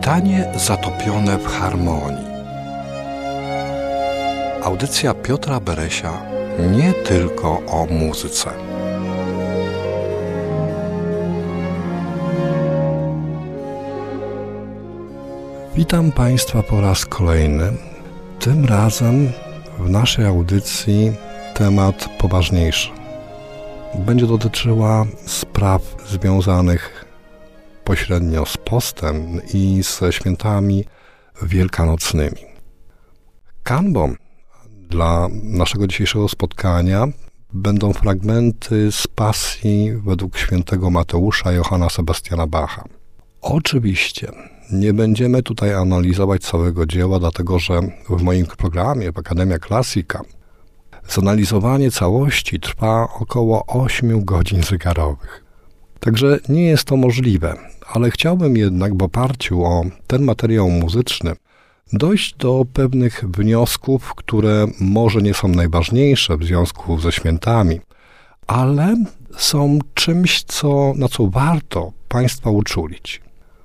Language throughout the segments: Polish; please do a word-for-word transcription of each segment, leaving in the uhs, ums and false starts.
Czytanie zatopione w harmonii. Audycja Piotra Beresia nie tylko o muzyce. Witam Państwa po raz kolejny. Tym razem w naszej audycji temat poważniejszy. Będzie dotyczyła spraw związanych pośrednio z postem i ze świętami wielkanocnymi. Kanwą dla naszego dzisiejszego spotkania będą fragmenty z pasji według świętego Mateusza Johanna Sebastiana Bacha. Oczywiście nie będziemy tutaj analizować całego dzieła, dlatego że w moim programie w Akademia Klasyka zanalizowanie całości trwa około ośmiu godzin zegarowych. Także nie jest to możliwe, ale chciałbym jednak w oparciu o ten materiał muzyczny dojść do pewnych wniosków, które może nie są najważniejsze w związku ze świętami, ale są czymś, co, na co warto Państwa uczulić.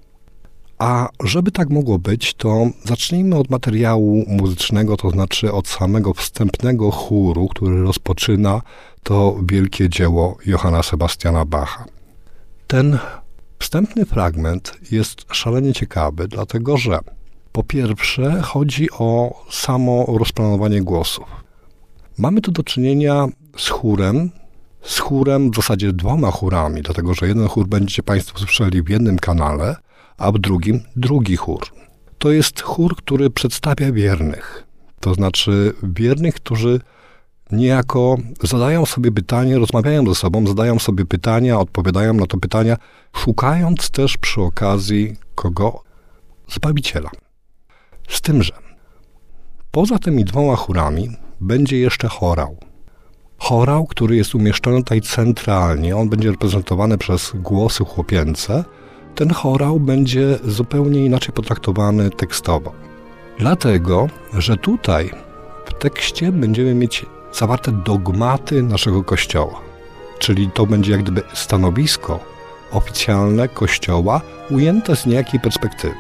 A żeby tak mogło być, to zacznijmy od materiału muzycznego, to znaczy od samego wstępnego chóru, który rozpoczyna to wielkie dzieło Johanna Sebastiana Bacha. Ten wstępny fragment jest szalenie ciekawy, dlatego że po pierwsze chodzi o samo rozplanowanie głosów. Mamy tu do czynienia z chórem, z chórem w zasadzie dwoma chórami, dlatego że jeden chór będziecie Państwo słyszeli w jednym kanale, a w drugim drugi chór. To jest chór, który przedstawia wiernych, to znaczy wiernych, którzy niejako zadają sobie pytanie, rozmawiają ze sobą, zadają sobie pytania, odpowiadają na to pytania, szukając też przy okazji kogo? Zbawiciela. Z tym, że poza tymi dwoma chórami będzie jeszcze chorał. Chorał, który jest umieszczony tutaj centralnie, on będzie reprezentowany przez głosy chłopięce. Ten chorał będzie zupełnie inaczej potraktowany tekstowo. Dlatego, że tutaj w tekście będziemy mieć zawarte dogmaty naszego Kościoła. Czyli to będzie jak gdyby stanowisko oficjalne Kościoła ujęte z niejakiej perspektywy.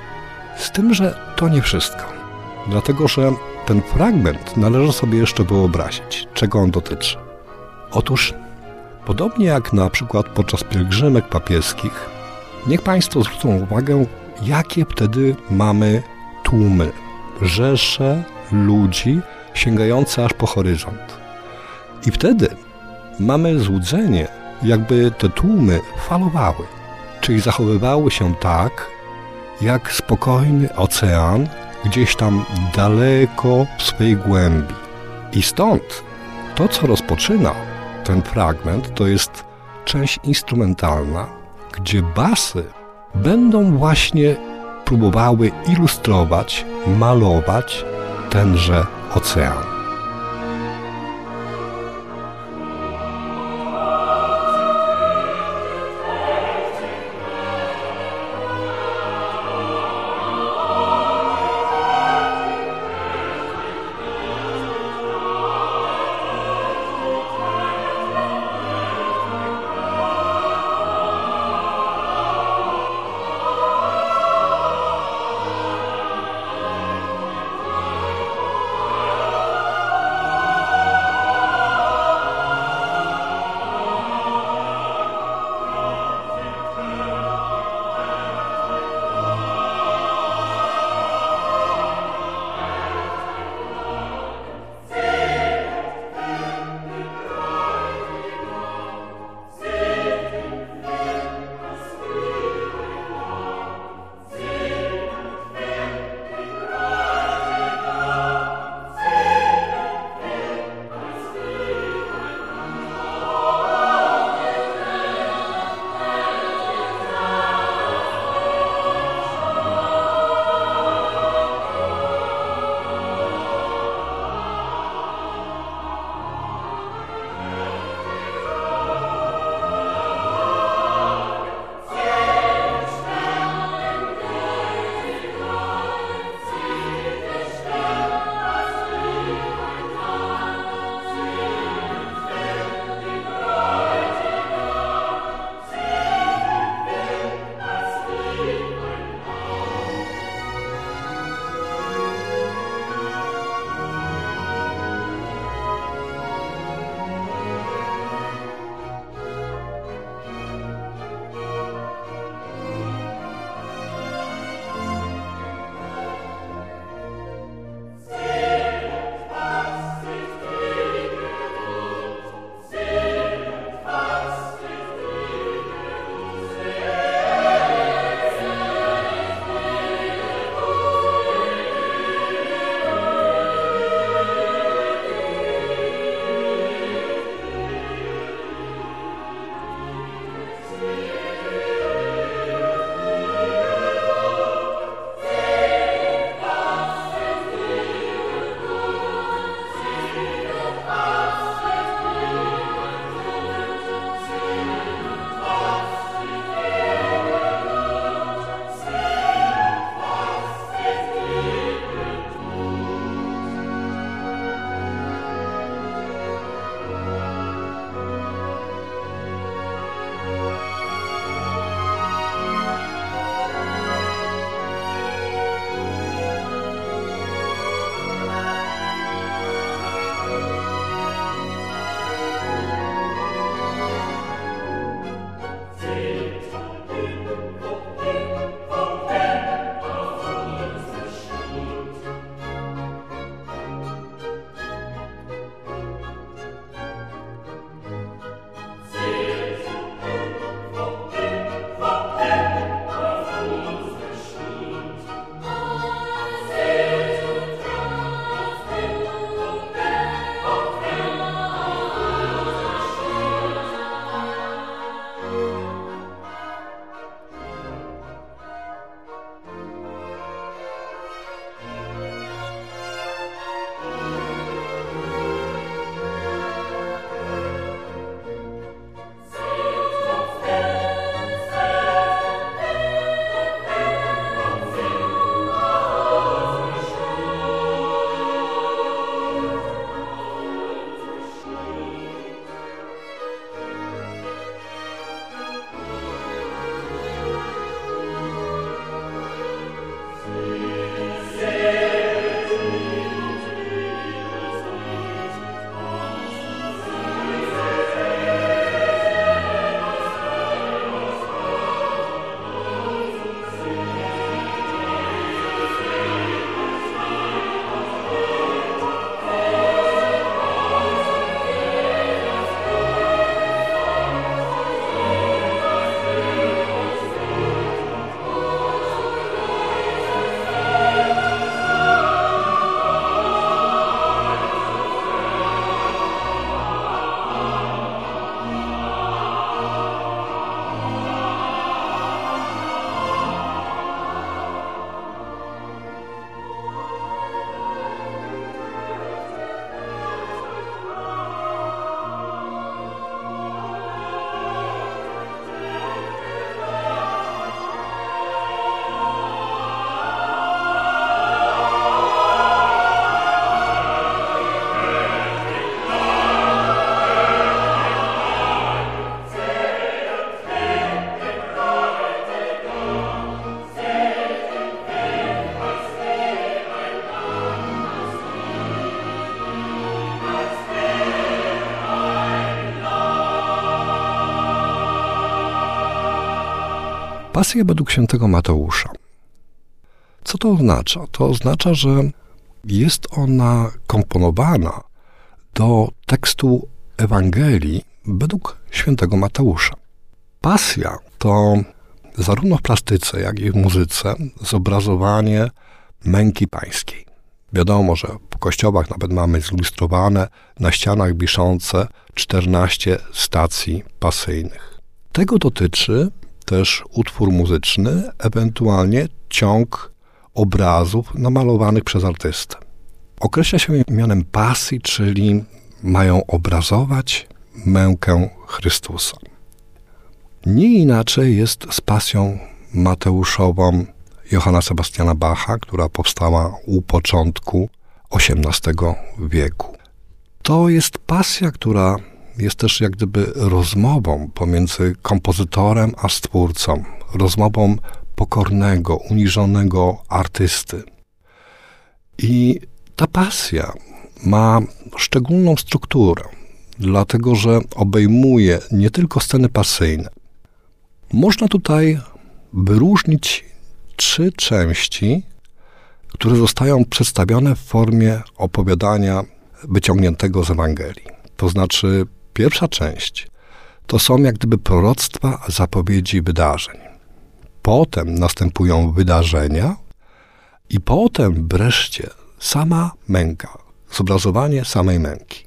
Z tym, że to nie wszystko. Dlatego, że ten fragment należy sobie jeszcze wyobrazić, czego on dotyczy. Otóż, podobnie jak na przykład podczas pielgrzymek papieskich, niech Państwo zwrócą uwagę, jakie wtedy mamy tłumy, rzesze ludzi sięgające aż po horyzont. I wtedy mamy złudzenie, jakby te tłumy falowały, czyli zachowywały się tak, jak spokojny ocean gdzieś tam daleko w swej głębi. I stąd to, co rozpoczyna ten fragment, to jest część instrumentalna, gdzie basy będą właśnie próbowały ilustrować, malować tenże ocean. Pasja według świętego Mateusza. Co to oznacza? To oznacza, że jest ona komponowana do tekstu Ewangelii według świętego Mateusza. Pasja to zarówno w plastyce, jak i w muzyce zobrazowanie męki pańskiej. Wiadomo, że w kościołach nawet mamy zilustrowane na ścianach wiszące czternaście stacji pasyjnych. Tego dotyczy też utwór muzyczny, ewentualnie ciąg obrazów namalowanych przez artystę. Określa się mianem pasji, czyli mają obrazować mękę Chrystusa. Nie inaczej jest z pasją mateuszową Johanna Sebastiana Bacha, która powstała u początku osiemnastego wieku. To jest pasja, która jest też jak gdyby rozmową pomiędzy kompozytorem a stwórcą, rozmową pokornego, uniżonego artysty. I ta pasja ma szczególną strukturę, dlatego że obejmuje nie tylko sceny pasyjne. Można tutaj wyróżnić trzy części, które zostają przedstawione w formie opowiadania wyciągniętego z Ewangelii. To znaczy, pierwsza część to są jak gdyby proroctwa, zapowiedzi wydarzeń. Potem następują wydarzenia i potem wreszcie sama męka, zobrazowanie samej męki.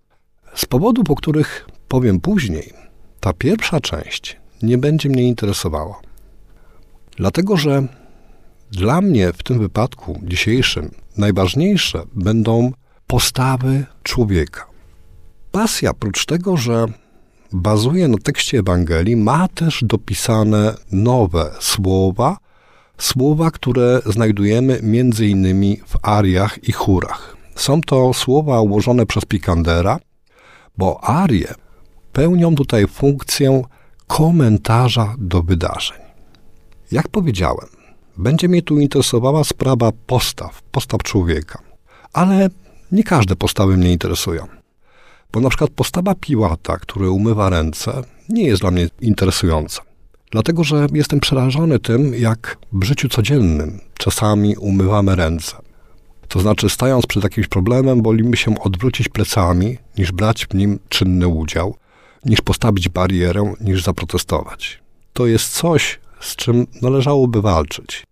Z powodów, o których powiem później, ta pierwsza część nie będzie mnie interesowała. Dlatego, że dla mnie w tym wypadku dzisiejszym najważniejsze będą postawy człowieka. Pasja, prócz tego, że bazuje na tekście Ewangelii, ma też dopisane nowe słowa, słowa, które znajdujemy między innymi w ariach i chórach. Są to słowa ułożone przez Pikandera, bo arie pełnią tutaj funkcję komentarza do wydarzeń. Jak powiedziałem, będzie mnie tu interesowała sprawa postaw, postaw człowieka, ale nie każde postawy mnie interesują. Bo na przykład postawa Piłata, który umywa ręce, nie jest dla mnie interesująca. Dlatego, że jestem przerażony tym, jak w życiu codziennym czasami umywamy ręce. To znaczy, stając przed jakimś problemem, wolimy się odwrócić plecami, niż brać w nim czynny udział, niż postawić barierę, niż zaprotestować. To jest coś, z czym należałoby walczyć.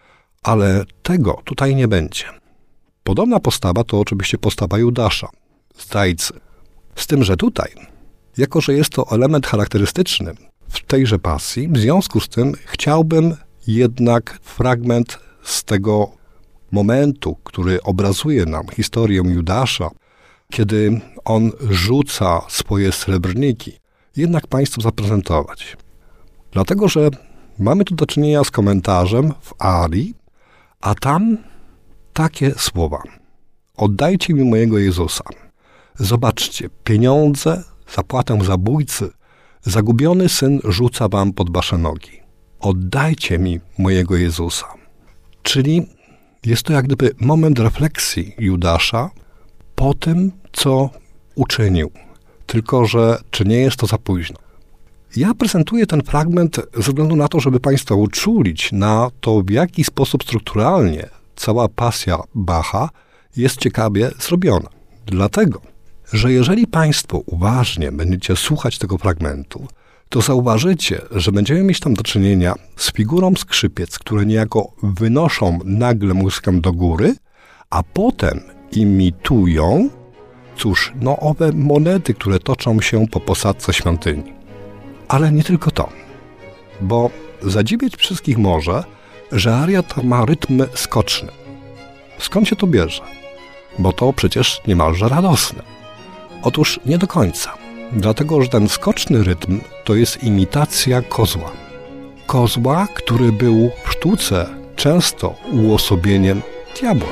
Ale tego tutaj nie będzie. Podobna postawa to oczywiście postawa Judasza, zdrajcy. Z tym, że tutaj, jako że jest to element charakterystyczny w tejże pasji, w związku z tym chciałbym jednak fragment z tego momentu, który obrazuje nam historię Judasza, kiedy on rzuca swoje srebrniki, jednak Państwu zaprezentować. Dlatego, że mamy tu do czynienia z komentarzem w arii, a tam takie słowa. Oddajcie mi mojego Jezusa. Zobaczcie, pieniądze, zapłatę zabójcy, zagubiony syn rzuca wam pod wasze nogi. Oddajcie mi mojego Jezusa. Czyli jest to jak gdyby moment refleksji Judasza po tym, co uczynił. Tylko że czy nie jest to za późno? Ja prezentuję ten fragment ze względu na to, żeby Państwa uczulić na to, w jaki sposób strukturalnie cała pasja Bacha jest ciekawie zrobiona. Dlatego, że jeżeli Państwo uważnie będziecie słuchać tego fragmentu, to zauważycie, że będziemy mieć tam do czynienia z figurą skrzypiec, które niejako wynoszą nagle muzykę do góry, a potem imitują, cóż, no owe monety, które toczą się po posadzce świątyni. Ale nie tylko to, bo zadziwiać wszystkich może, że aria ta ma rytm skoczny. Skąd się to bierze? Bo to przecież niemalże radosne. Otóż nie do końca, dlatego że ten skoczny rytm to jest imitacja kozła. Kozła, który był w sztuce często uosobieniem diabła.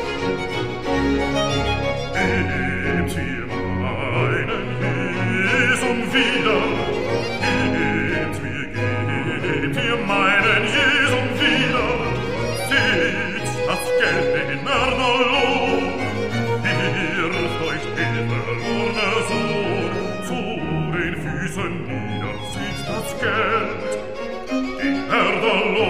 Erdalo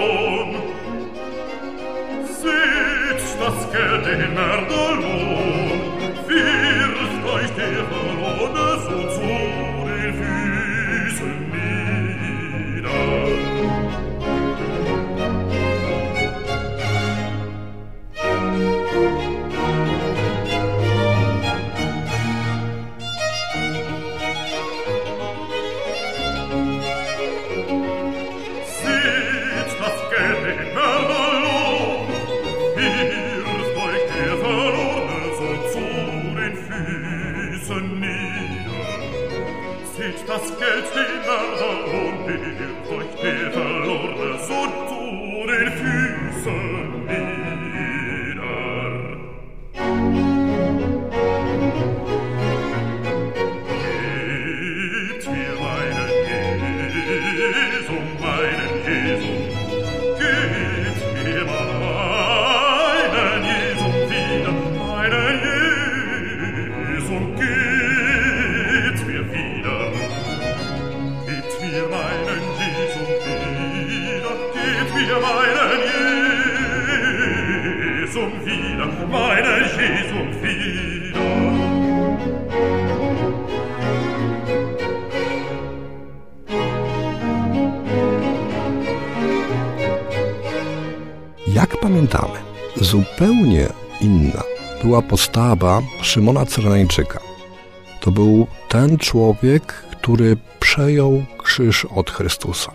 Jak pamiętamy, zupełnie inna była postawa Szymona Cyreneńczyka. To był ten człowiek, który przejął krzyż od Chrystusa.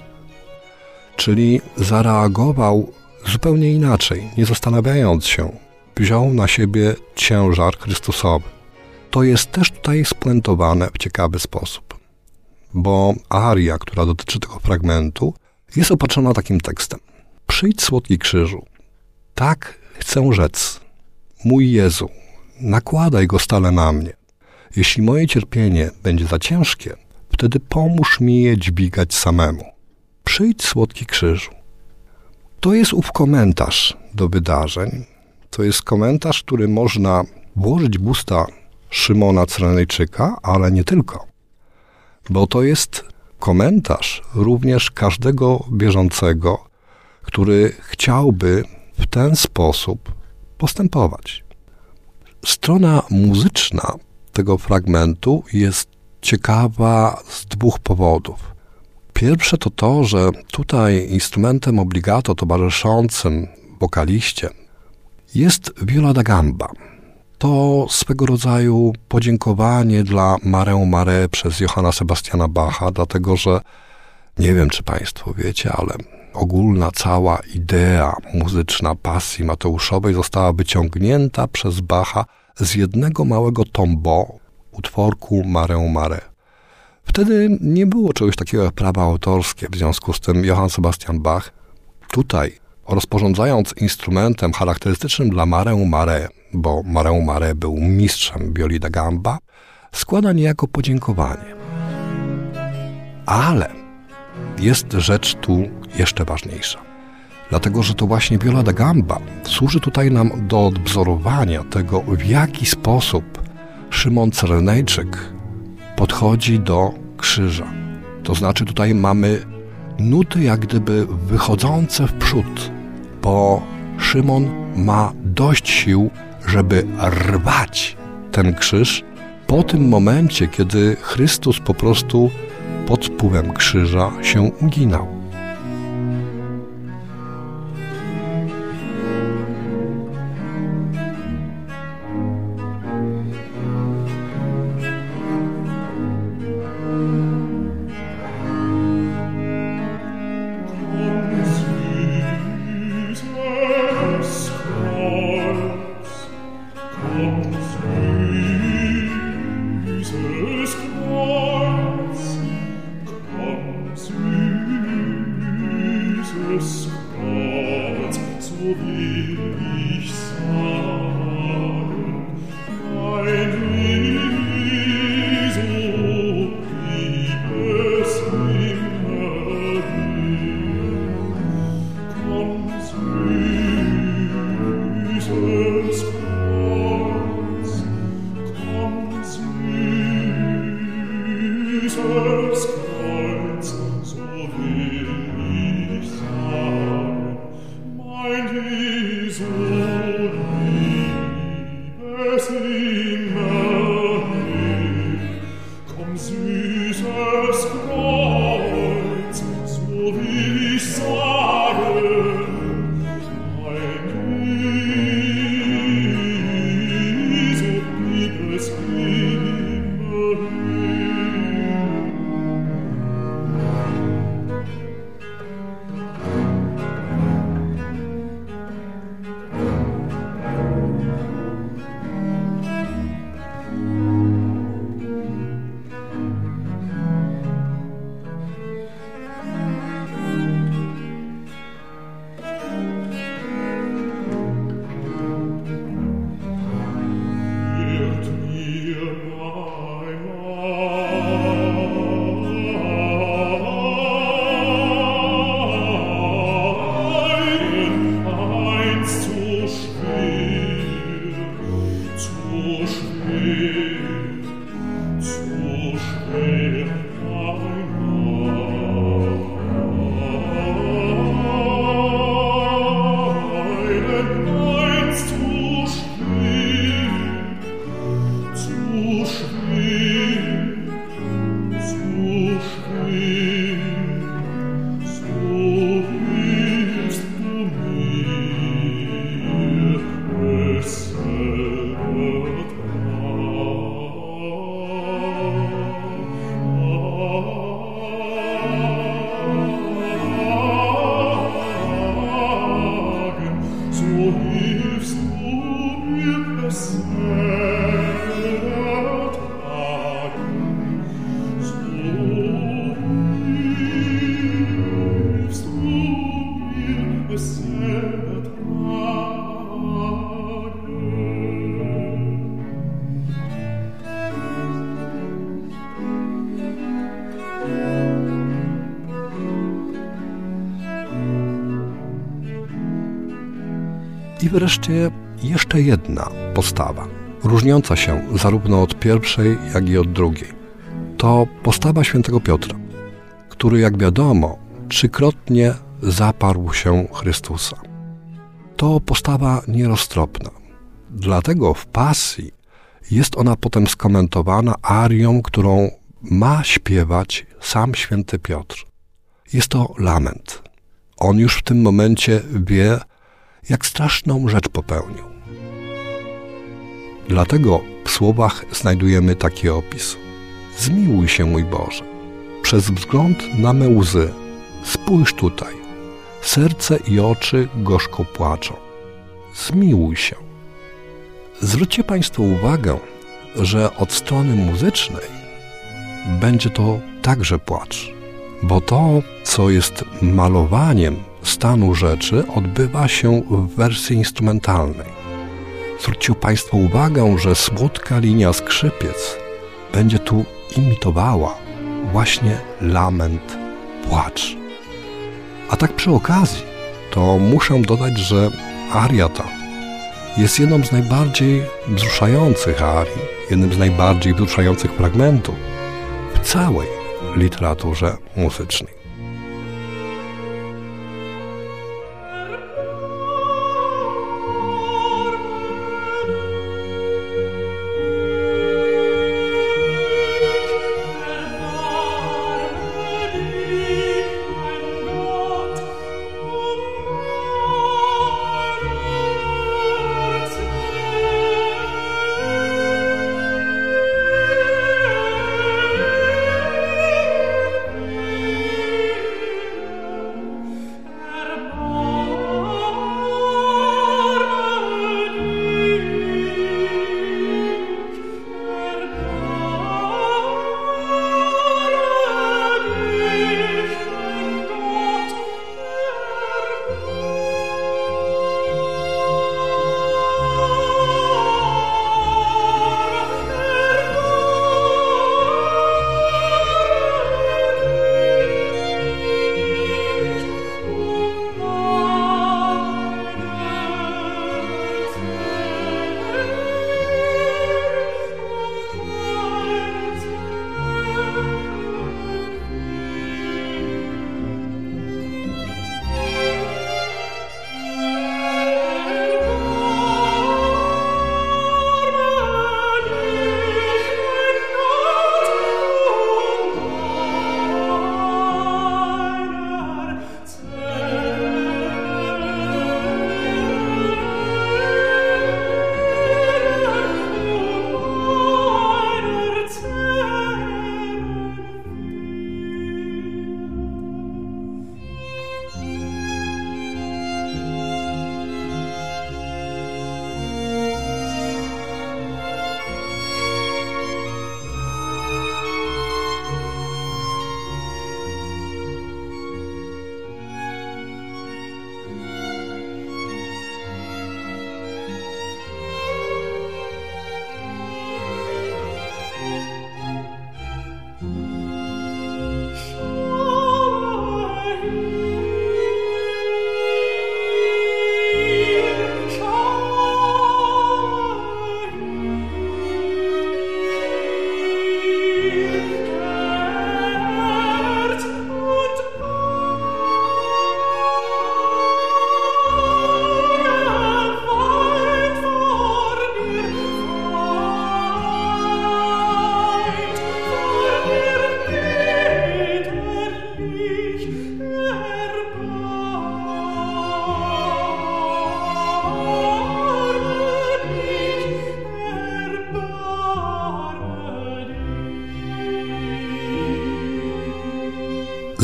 Czyli zareagował zupełnie inaczej, nie zastanawiając się. Wziął na siebie ciężar Chrystusowy. To jest też tutaj spuentowane w ciekawy sposób, bo aria, która dotyczy tego fragmentu, jest opatrzona takim tekstem. Przyjdź, słodki krzyżu, tak chcę rzec. Mój Jezu, nakładaj go stale na mnie. Jeśli moje cierpienie będzie za ciężkie, wtedy pomóż mi je dźwigać samemu. Przyjdź, słodki krzyżu. To jest ów komentarz do wydarzeń. To jest komentarz, który można włożyć w usta Szymona Cyrenejczyka, ale nie tylko. Bo to jest komentarz również każdego wierzącego, który chciałby w ten sposób postępować. Strona muzyczna tego fragmentu jest ciekawa z dwóch powodów. Pierwsze to to, że tutaj instrumentem obligato towarzyszącym wokaliście jest viola da gamba. To swego rodzaju podziękowanie dla Marę Mare przez Johanna Sebastiana Bacha, dlatego że nie wiem, czy Państwo wiecie, ale ogólna cała idea muzyczna pasji Mateuszowej została wyciągnięta przez Bacha z jednego małego tombeau, utworku Marę Mare. Wtedy nie było czegoś takiego jak prawa autorskie, w związku z tym Johann Sebastian Bach tutaj, rozporządzając instrumentem charakterystycznym dla Marę Mare, bo Marę Mare był mistrzem violi da gamba, składa niejako podziękowanie. Ale jest rzecz tu jeszcze ważniejsza. Dlatego, że to właśnie viola da gamba służy tutaj nam do odwzorowania tego, w jaki sposób Szymon Cyrenejczyk podchodzi do krzyża. To znaczy tutaj mamy nuty jak gdyby wychodzące w przód, bo Szymon ma dość sił, żeby rwać ten krzyż po tym momencie, kiedy Chrystus po prostu pod wpływem krzyża się uginał. Mein Jesus I wreszcie jeszcze jedna postawa, różniąca się zarówno od pierwszej, jak i od drugiej. To postawa świętego Piotra, który, jak wiadomo, trzykrotnie zaparł się Chrystusa. To postawa nieroztropna. Dlatego w pasji jest ona potem skomentowana arią, którą ma śpiewać sam święty Piotr. Jest to lament. On już w tym momencie wie, jak straszną rzecz popełnił. Dlatego w słowach znajdujemy taki opis. Zmiłuj się, mój Boże, przez wzgląd na me łzy. Spójrz tutaj. Serce i oczy gorzko płaczą. Zmiłuj się. Zwróćcie Państwo uwagę, że od strony muzycznej będzie to także płacz, bo to, co jest malowaniem stanu rzeczy, odbywa się w wersji instrumentalnej. Zwróćcie Państwo uwagę, że słodka linia skrzypiec będzie tu imitowała właśnie lament, płacz. A tak przy okazji, to muszę dodać, że aria ta jest jedną z najbardziej wzruszających arii, jednym z najbardziej wzruszających fragmentów w całej literaturze muzycznej.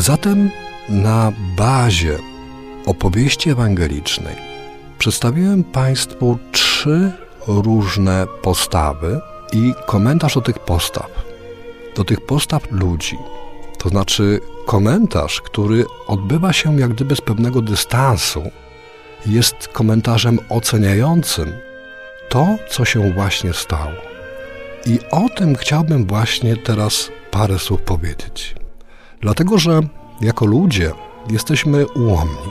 Zatem na bazie opowieści ewangelicznej przedstawiłem Państwu trzy różne postawy i komentarz do tych postaw, do tych postaw ludzi. To znaczy komentarz, który odbywa się jak gdyby z pewnego dystansu, jest komentarzem oceniającym to, co się właśnie stało. I o tym chciałbym właśnie teraz parę słów powiedzieć. Dlatego, że jako ludzie jesteśmy ułomni.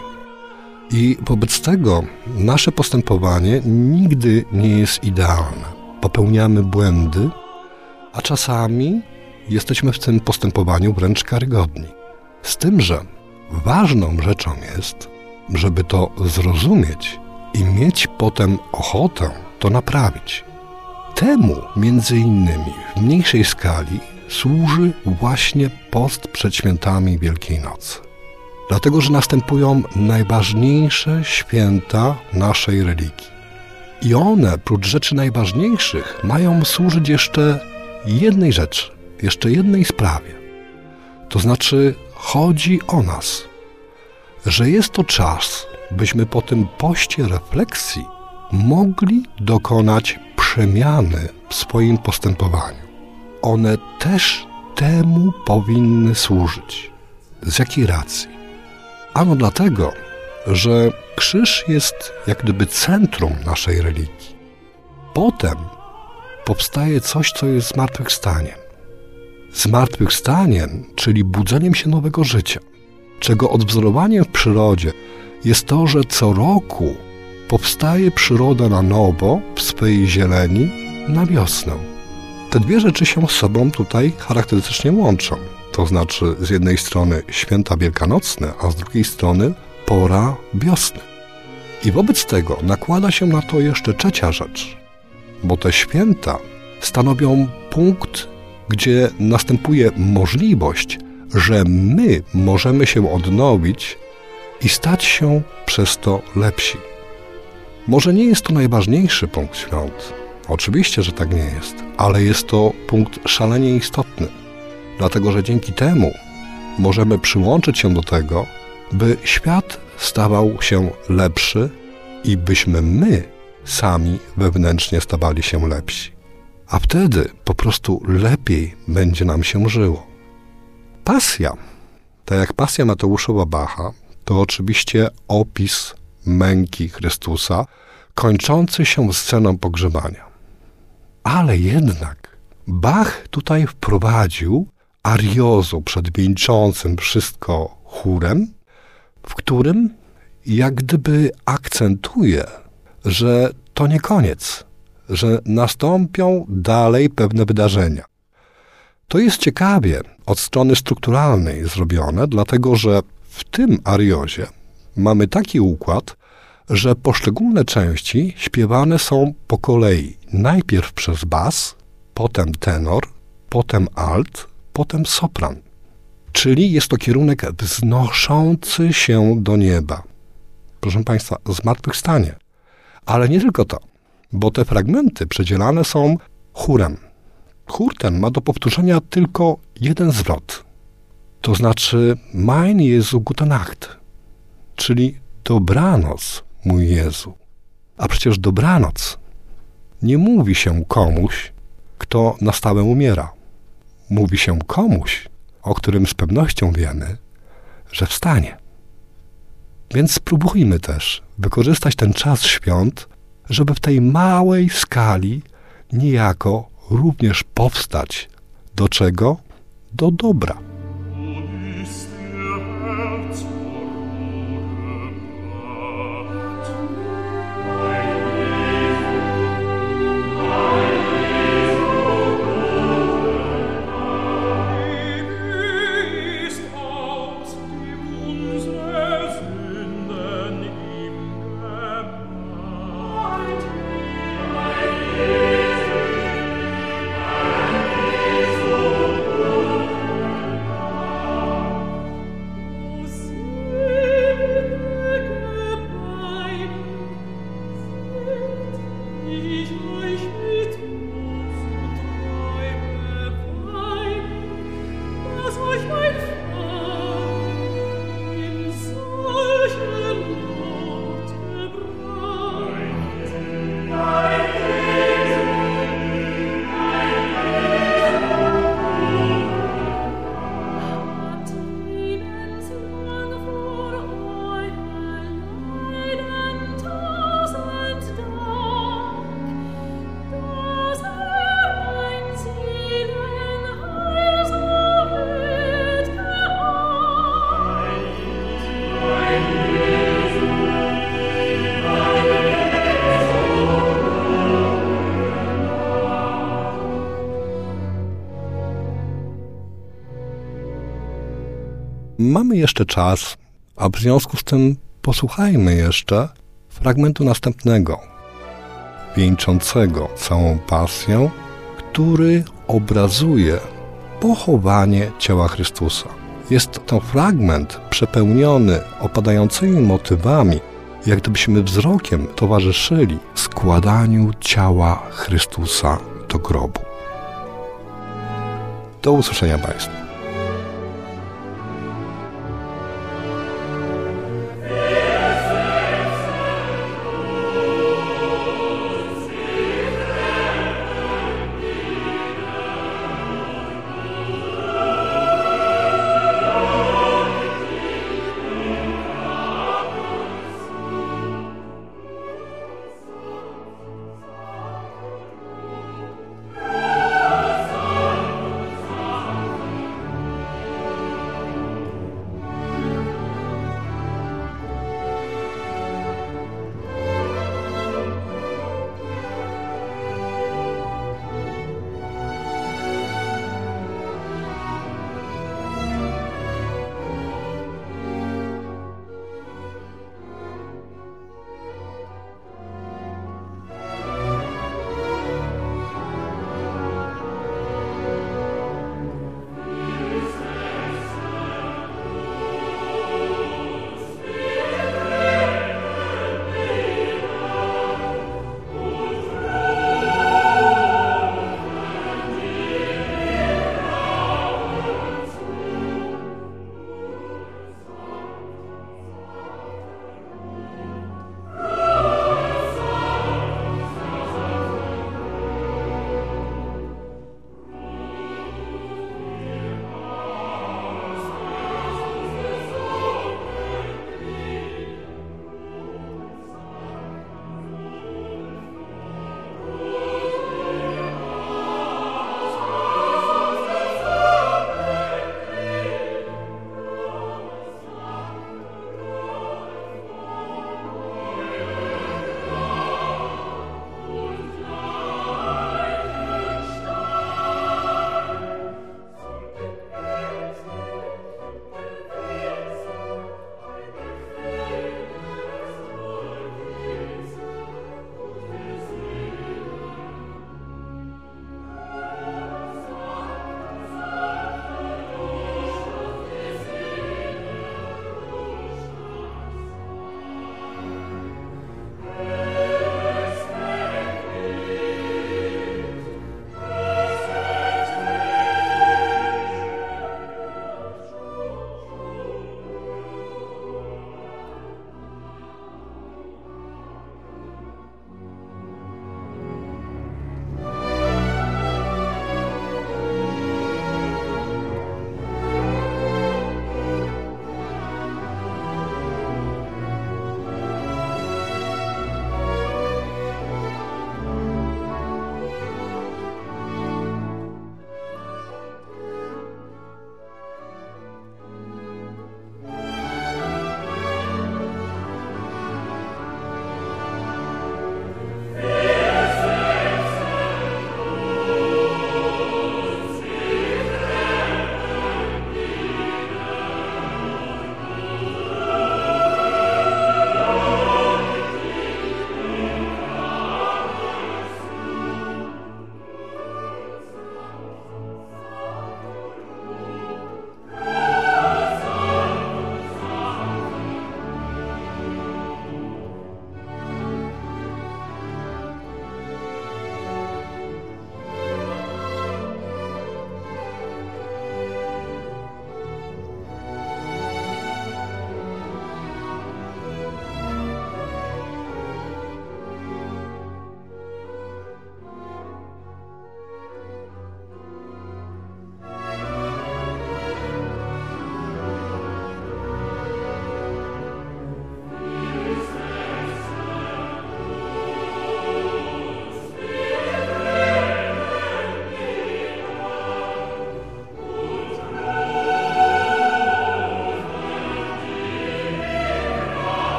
I wobec tego nasze postępowanie nigdy nie jest idealne. Popełniamy błędy, a czasami jesteśmy w tym postępowaniu wręcz karygodni. Z tym, że ważną rzeczą jest, żeby to zrozumieć i mieć potem ochotę to naprawić. Temu, między innymi, w mniejszej skali służy właśnie post przed świętami Wielkiej Nocy. Dlatego, że następują najważniejsze święta naszej religii. I one, prócz rzeczy najważniejszych, mają służyć jeszcze jednej rzeczy, jeszcze jednej sprawie. To znaczy, chodzi o nas, że jest to czas, byśmy po tym poście refleksji mogli dokonać przemiany w swoim postępowaniu. One też temu powinny służyć. Z jakiej racji? Ano dlatego, że krzyż jest jak gdyby centrum naszej religii. Potem powstaje coś, co jest zmartwychwstaniem. Zmartwychwstaniem, czyli budzeniem się nowego życia, czego odwzorowaniem w przyrodzie jest to, że co roku powstaje przyroda na nowo w swej zieleni na wiosnę. Te dwie rzeczy się z sobą tutaj charakterystycznie łączą. To znaczy z jednej strony święta wielkanocne, a z drugiej strony pora wiosny. I wobec tego nakłada się na to jeszcze trzecia rzecz, bo te święta stanowią punkt, gdzie następuje możliwość, że my możemy się odnowić i stać się przez to lepsi. Może nie jest to najważniejszy punkt świąt. Oczywiście, że tak nie jest, ale jest to punkt szalenie istotny, dlatego że dzięki temu możemy przyłączyć się do tego, by świat stawał się lepszy i byśmy my sami wewnętrznie stawali się lepsi. A wtedy po prostu lepiej będzie nam się żyło. Pasja, tak jak pasja Mateusza Bacha, to oczywiście opis męki Chrystusa, kończący się sceną pogrzebania. Ale jednak Bach tutaj wprowadził ariozo przed wieńczącym wszystko chórem, w którym jak gdyby akcentuje, że to nie koniec, że nastąpią dalej pewne wydarzenia. To jest ciekawie od strony strukturalnej zrobione, dlatego że w tym ariozie mamy taki układ, że poszczególne części śpiewane są po kolei. Najpierw przez bas, potem tenor, potem alt, potem sopran. Czyli jest to kierunek wznoszący się do nieba. Proszę Państwa, zmartwychwstanie. Ale nie tylko to, bo te fragmenty przedzielane są chórem. Chór ten ma do powtórzenia tylko jeden zwrot. To znaczy Mein Jesu gute Nacht, czyli dobranoc, mój Jezu. A przecież dobranoc nie mówi się komuś, kto na stałe umiera. Mówi się komuś, o którym z pewnością wiemy, że wstanie. Więc spróbujmy też wykorzystać ten czas świąt, żeby w tej małej skali niejako również powstać. Do czego? Do dobra. Mamy jeszcze czas, a w związku z tym posłuchajmy jeszcze fragmentu następnego, wieńczącego całą pasję, który obrazuje pochowanie ciała Chrystusa. Jest to fragment przepełniony opadającymi motywami, jak gdybyśmy wzrokiem towarzyszyli składaniu ciała Chrystusa do grobu. Do usłyszenia Państwu.